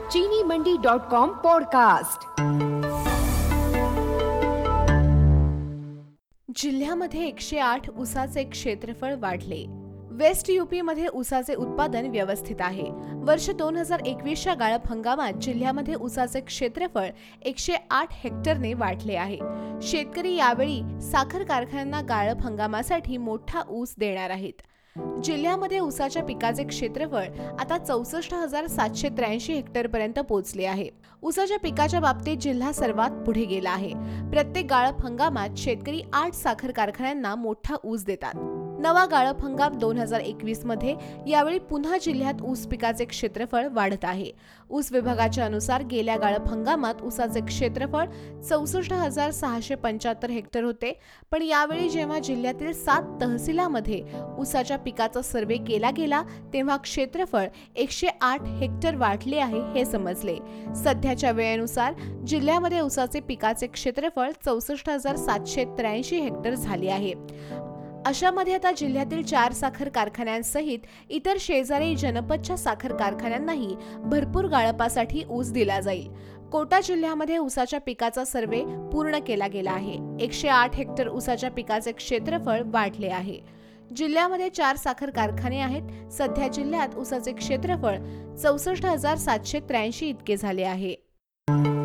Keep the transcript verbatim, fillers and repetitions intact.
चीनी मंडी dot com podcast. जिल्ह्यामध्ये एकशे आठ ऊसाचे क्षेत्रफळ वाढले। वेस्ट यूपी मध्ये ऊसाचे उत्पादन व्यवस्थित आहे। वर्ष दोन हजार एकवीसच्या गाळप हंगामात जिल्ह्यामध्ये ऊसाचे क्षेत्रफळ एकशे आठ हेक्टरने वाढले आहे। शेतकरी यावेळी साखर कारखान्यांना गाळप हंगामासाठी मोठा ऊस देणार आहेत। जिल्ह्यामध्ये ऊसाच्या पिकाचे क्षेत्रफळ आता चौसष्ट हजार सातशे त्र्याऐंशी हेक्टर पर्यंत पोहोचले आहे। ऊसाच्या पिकाच्या बाबतीत जिल्हा सर्वात पुढे गेला आहे। प्रत्येक गाळप हंगामात शेतकरी आठ साखर कारखान्यांना मोठा ऊस देतात। नवा गाळप हंगाम दोन हजार एकवीस मध्ये यावेळी पुन्हा जिल्ह्यात ऊस पिकाचे क्षेत्रफळ वाढत आहे। ऊस विभागाच्या अनुसार गेल्या गाळप हंगामात ऊसाचे क्षेत्रफळ चौसष्ट हजार सहाशे पंच्याहत्तर हेक्टर होते, पण यावेळी जेव्हा जिल्ह्यातील सात तहसीलामध्ये ऊसाच्या पिकाचा सर्वे केला गेला तेव्हा क्षेत्रफळ एकशे आठ हेक्टर वाढले आहे हे समजले। सध्याच्या वेळेनुसार जिल्ह्यामध्ये ऊसाचे पिकाचे क्षेत्रफळ चौसष्ट हजार सातशे त्र्याऐंशी हेक्टर झाले आहे। अशामध्ये आता जिल्ह्यातील चार साखर कारखान्यांसहित इतर शेजारी जनपदच्या साखर कारखान्यांनाही भरपूर गाळपासाठी ऊस दिला जाईल। कोटा जिल्ह्यामध्ये ऊसाच्या पिकाचा सर्वे पूर्ण केला गेला आहे। एकशे आठ हेक्टर ऊसाच्या पिकाचे क्षेत्रफळ वाढले आहे। जिल्ह्यामध्ये चार साखर कारखाने आहेत। सध्या जिल्ह्यात ऊसाचे क्षेत्रफळ चौसष्ट हजार सातशे त्र्याऐंशी इतके झाले आहे।